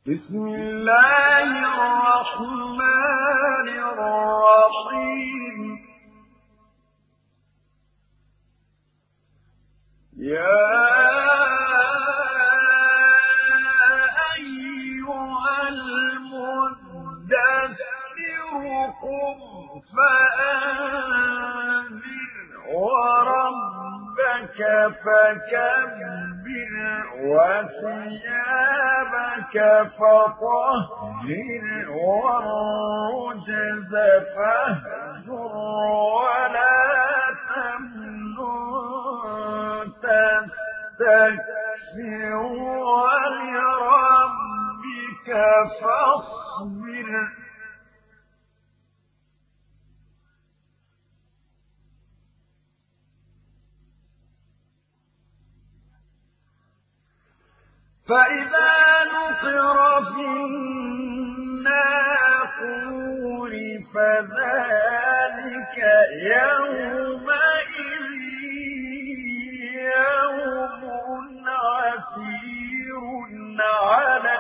بسم الله الرحمن الرحيم يا أيها المدثر قم فأنذر وربك فكبر وثيابك فطهر والرجز فاهجر ولا تمنن تستكثر ولربك فاصبر فإذا نقر في الناقور فذلك يومئذ يوم عسير على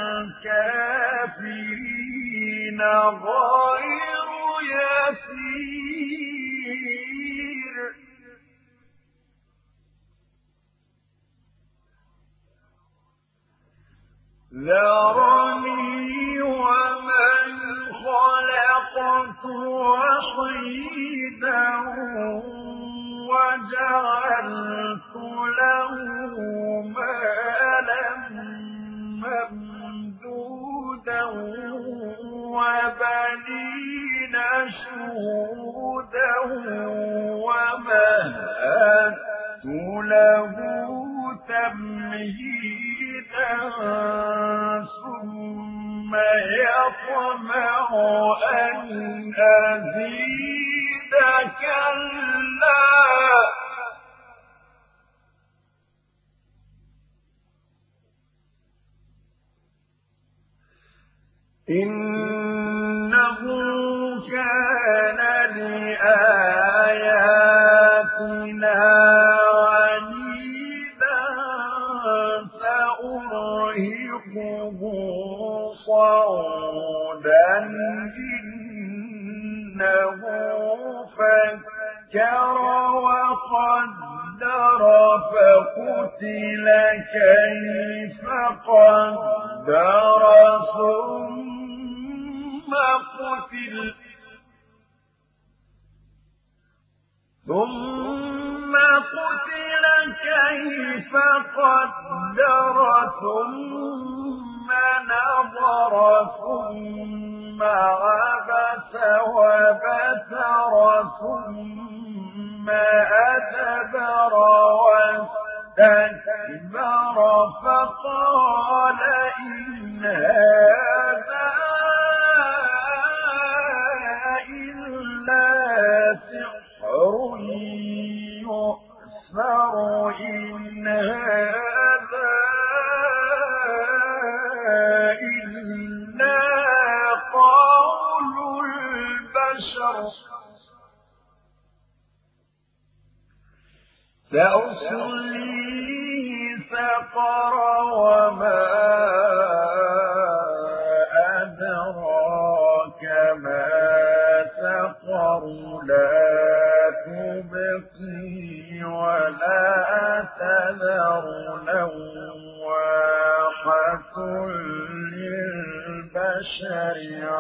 الكافرين غير يسير ذرني ومن خلقت وحيدا وجعلت له مالا ممدودا وبنين شهودا ومهدت له تمهيدا ثم يطمع أن أزيد كلا إنه كان لآياتنا عنيدا سأرهقه صعودا إنه فكر وقدر فقتل كيف قدر ثم قتل كيف قدر ثم نظر ثم عبس وبسر ثم أدبر واستكبر فقال إن هذا إلا سحر يؤثر إن هذا إلا قول البشر سأصليه سقر وما أدراك ما سقر لا تبقي ولا تذر لواحة للبشر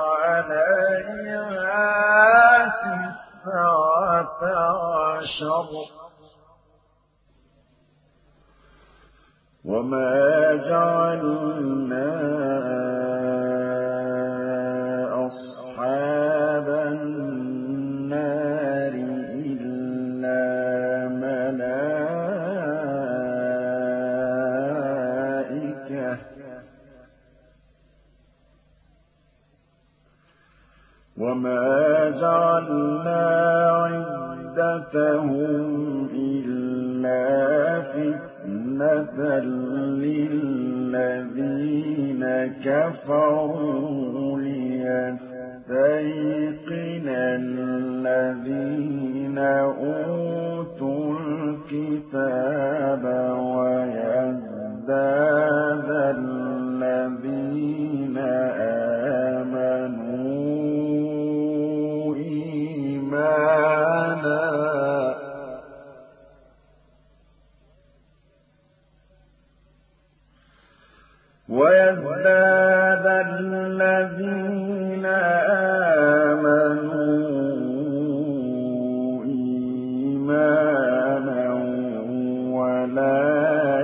عليها تسعة عشر وما جعلنا أصحاب النار إلا ملائكة وما جعلنا عدتهم إلا فتنة للذين كفروا ليستيقن الذين أوتوا الكتاب ويزداد الذين ويزداد الذين آمنوا إيمانا ولا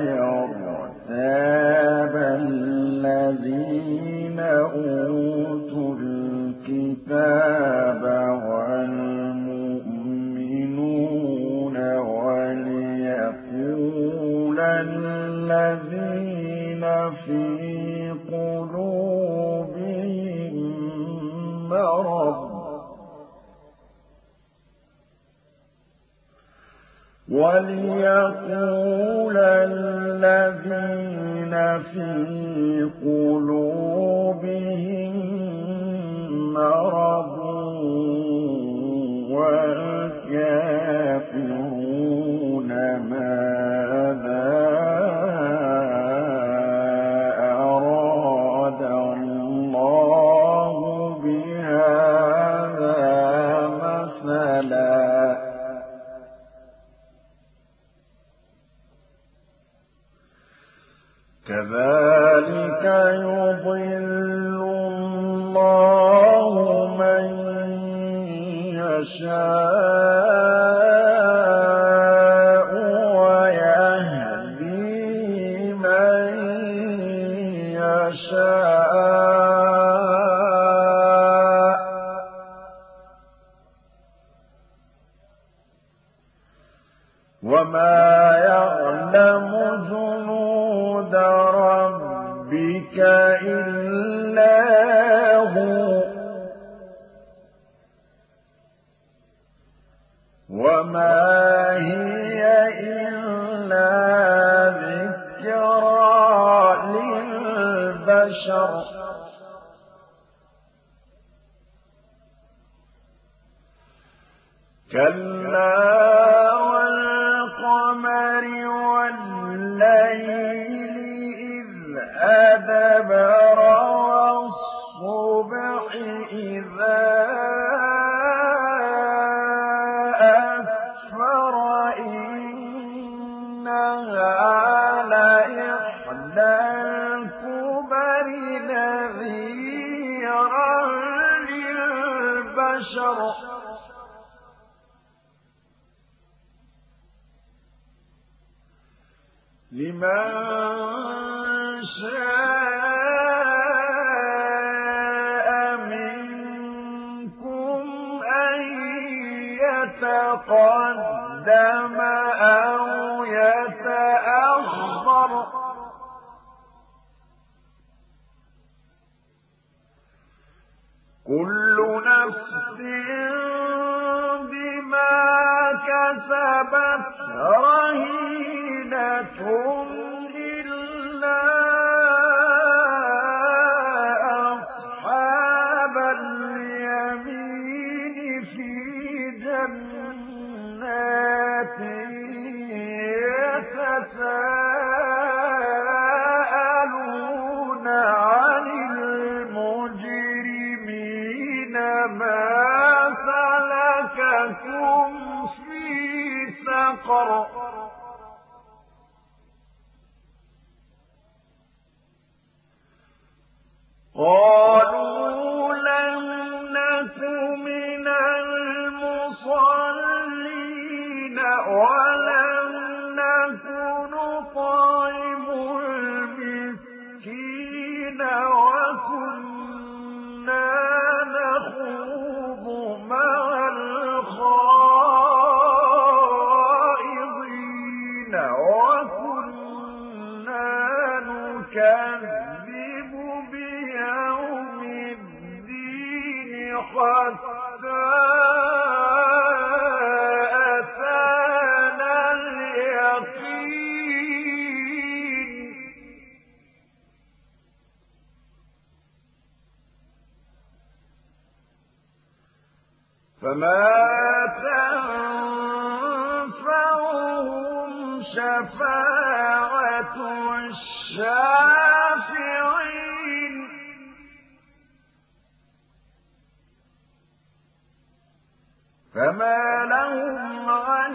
يرتاب الذين أوتوا الكتاب والمؤمنون وليقول الذين في قلوبهم مرض والكافرون ماذا أراد الله بهذا مثلا كذلك يضل الله من يشاء ويهدي من يشاء وما يعلم جنود ربك إلا هو وما هي إلا ذكرى للبشر كلا والقمر والليل إذ أدبر والصبح إذا أسفر إنها لإحدى الكبر نذيرا للبشر لمن شاء منكم أن يتقدم أو يتأخر كل نفس بما كسبت رهينة إلا أصحاب اليمين في جنات يتساءلون عن المجرمين ما سلككم في سقر قالوا لم نك من المصلين ولم نك نطعم المسكين وكنا نخوض مع الخائضين وكنا نكذب بيوم الدين حتى أتانا اليقين فما تنفعهم شفاعة الشافعين فما لهم عن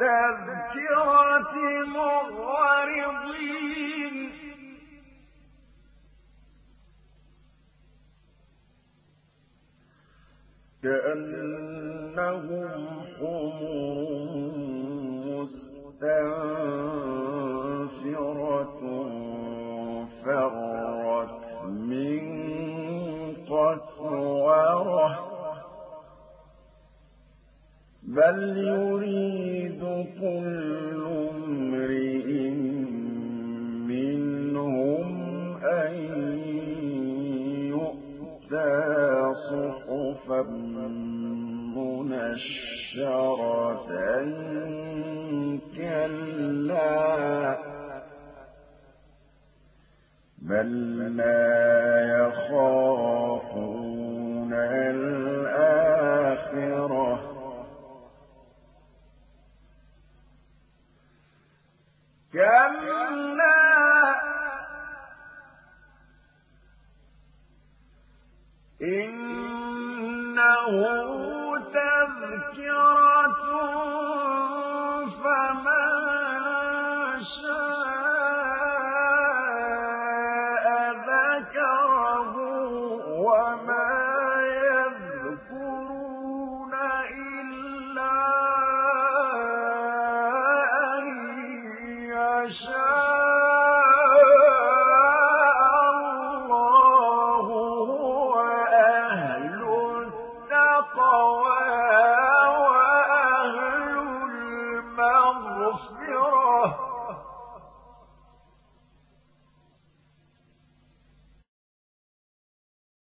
التذكرة معرضين كأنهم حمر مستنفرة فرت من قسورة بل يريد كل امرئ منهم أن يؤتى صحفا منشرة كلا بل لا يخافون الآخرة كلا إنه تذكرة فمن شاء ذكره وما